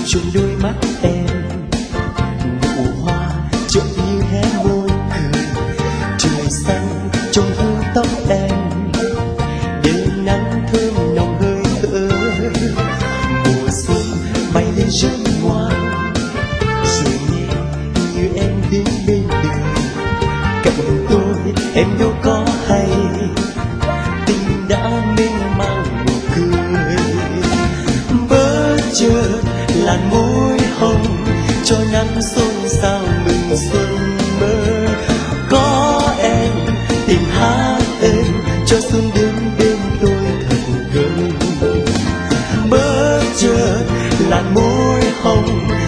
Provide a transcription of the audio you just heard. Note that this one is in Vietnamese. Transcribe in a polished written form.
chung đôi mắt em, nụ hoa trộn như hé môi cười. Trời xanh trong hương tóc em, đêm nắng thơm nồng hơi thở. Mùa xuân bay lên rất ngoan, rồi nhẹ như em đến bên đời. Cạnh tôi em đâu có hay, tình đã mênh mang nụ cười. Bất chợt làn môi hồng cho nắng xôn xao mừng xuân mơ. Có em tìm hát êm cho xuân đến bên tôi thật gần. Bất chợt làn môi hồng